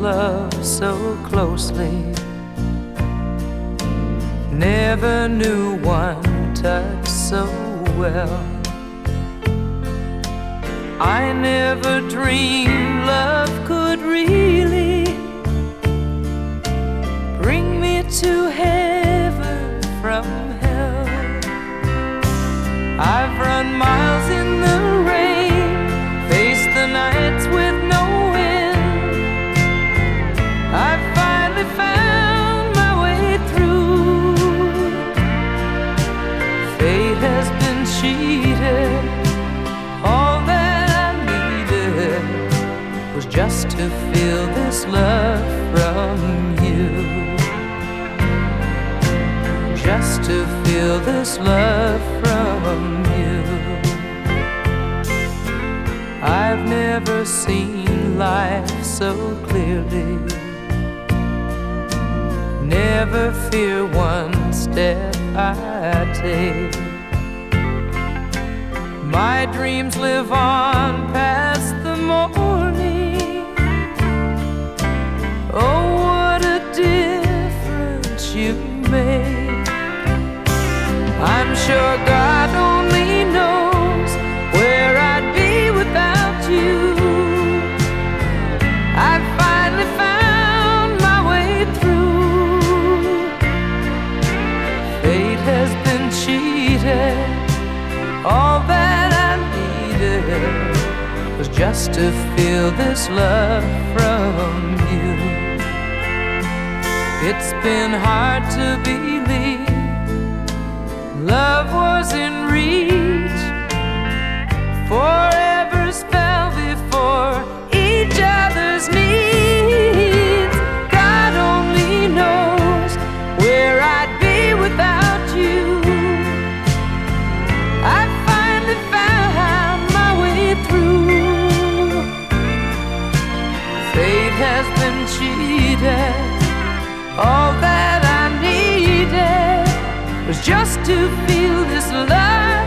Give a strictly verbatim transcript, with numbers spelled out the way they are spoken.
love so closely. Never knew one touch so well. I never dreamed love could really bring me to heaven from hell. I've run miles in the rain, faced the nights with no wind. I've finally found my way through. Fate has been cheated. All that I needed was just to feel this love from you. Just to feel this love from you. I've never seen life so clearly. Never fear one step I take. My dreams live on past the morning. Oh, what a difference you make. I'm sure God only knows where I'd be without you. I've finally found my way through. Fate has been cheated. All that I needed was just to feel this love from you. It's been hard to believe love was in reach. Forever spell before each other's needs. God only knows where I'd be without you. I finally found my way through. Fate has been cheated. All that I needed was just to feel this love